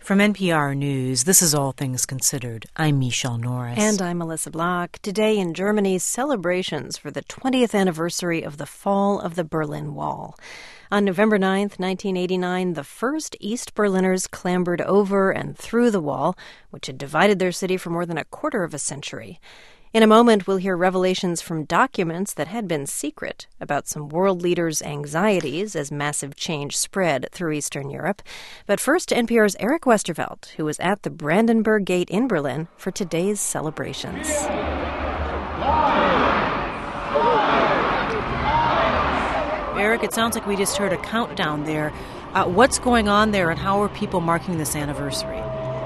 From NPR News, this is All Things Considered. I'm Michelle Norris. And I'm Melissa Block. Today in Germany, celebrations for the 20th anniversary of the fall of the Berlin Wall. On November 9th, 1989, the first East Berliners clambered over and through the wall, which had divided their city for more than a quarter of a century. In a moment, we'll hear revelations from documents that had been secret about some world leaders' anxieties as massive change spread through Eastern Europe. But first, NPR's Eric Westervelt, who was at the Brandenburg Gate in Berlin for today's celebrations. Eric, it sounds like we just heard a countdown there. What's going on there, and how are people marking this anniversary?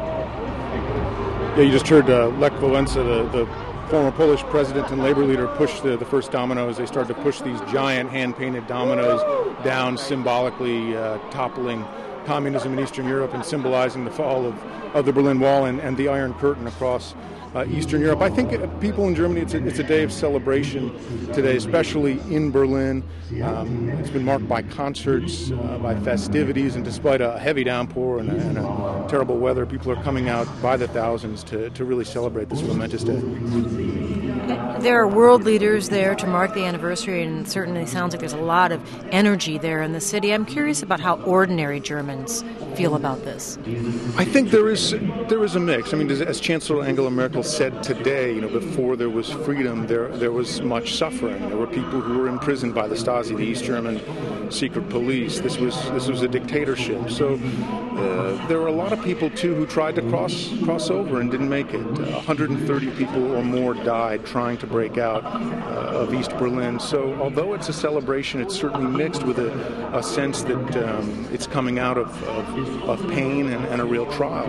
Yeah, you just heard Lech Wałęsa, the former Polish president and labor leader, push the first dominoes. They started to push these giant hand-painted dominoes down, symbolically toppling communism in Eastern Europe and symbolizing the fall of the Berlin Wall and the Iron Curtain across Eastern Europe. I think people in Germany, it's a day of celebration today, especially in Berlin. It's been marked by concerts, by festivities, and despite a heavy downpour and a terrible weather, people are coming out by the thousands to really celebrate this momentous day. There are world leaders there to mark the anniversary, and it certainly sounds like there's a lot of energy there in the city. I'm curious about how ordinary Germans feel about this. I think there is a mix. I mean, as Chancellor Angela Merkel said today, before there was freedom, there was much suffering. There were people who were imprisoned by the Stasi, the East German secret police. This was a dictatorship. So there were a lot of people too who tried to cross over and didn't make it. 130 people or more died trying to break out of East Berlin. So although it's a celebration, it's certainly mixed with a sense that it's coming out of pain and a real trial.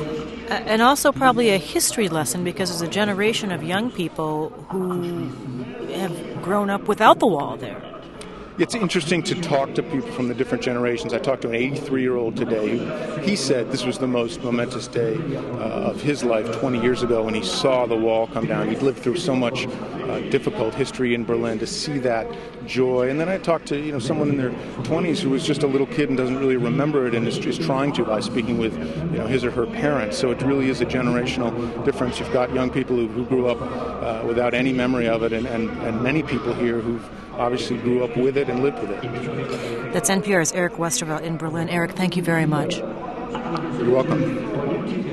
And also probably a history lesson, because there's a generation of young people who have grown up without the wall there. It's interesting to talk to people from the different generations. I talked to an 83-year-old today. He said this was the most momentous day of his life 20 years ago when he saw the wall come down. He'd lived through so much difficult history in Berlin, to see that joy. And then I talked to someone in their 20s who was just a little kid and doesn't really remember it and is just trying to by speaking with his or her parents. So it really is a generational difference. You've got young people who grew up without any memory of it, and many people here who've obviously grew up with it and lived with it. That's NPR's Eric Westervelt in Berlin. Eric, thank you very much. You're welcome.